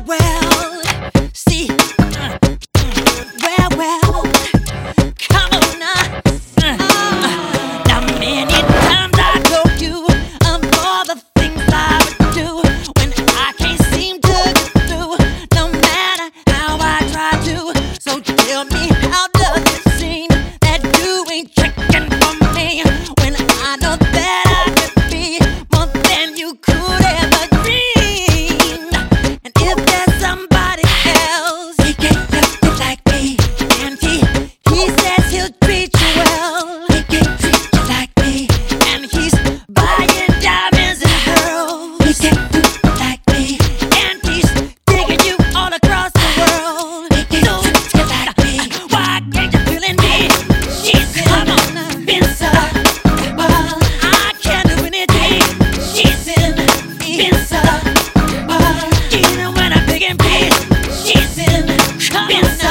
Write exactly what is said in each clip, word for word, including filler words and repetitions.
well, see, uh, well, well, come on now. Uh, now many times I told you of all the things I would do when I can't seem to get through, no matter how I try to. So tell me, how does it seem that you ain't checking for me when I know that I could be more than you could ever dream? And if there's somebody else, he can't help it like me, and he he says he'll treat you well. He can't treat you like me, and he's buying diamonds and pearls. He can't do it like me, and he's taking you all across the world. He can't treat you like me. Why can't you feel in me? She's come on, been so. Well, I can't do anything. She's in, been so. Well, even when I'm big and big, she's in, been so.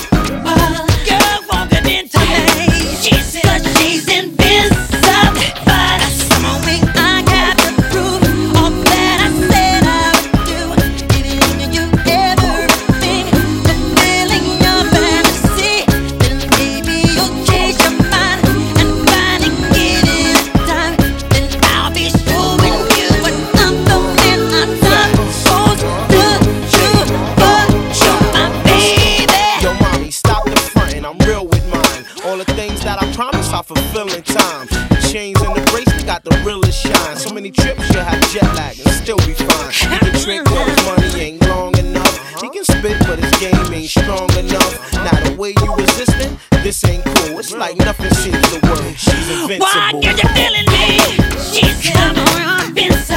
Well, girl won't get into me. She's in, but she's invincible. But some way I got to prove all that I said I would do. Giving you everything, fulfilling your fantasy. Then maybe you'll change your mind and finally give it a time. Then I'll be showing you what I'm doing. I'm supposed to do for you, my baby. Yo, mommy, stop the frontin', I'm real with mine. All the things that I promise I fulfill in time. The chains and the bracelet got the realest shine. So many trips, you'll have jet lag and still be fine. He can trick, but his money ain't long enough. He can spit, but his game ain't strong enough. Now the way you resistin', this ain't cool. It's like nothing seems to work. She's invincible. Why can't you feel in me? She's come on, been so.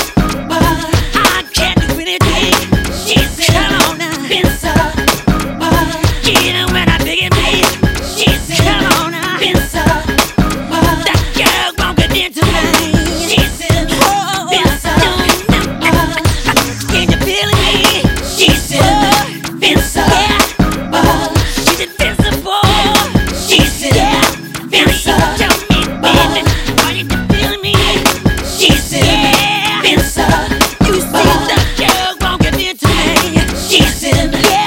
Well, I can't do anything. She's come on, been so. Well, even when I'm big and big, she's come on, been so. Well, that girl won't get into me. She's in, been so. Well, can you feel me? She's in, been so. Well, she's invincible. She's in, been so. Tell me, baby, are you feeling me? She's in, been so. You see, the girl won't get into me. She's in, yeah.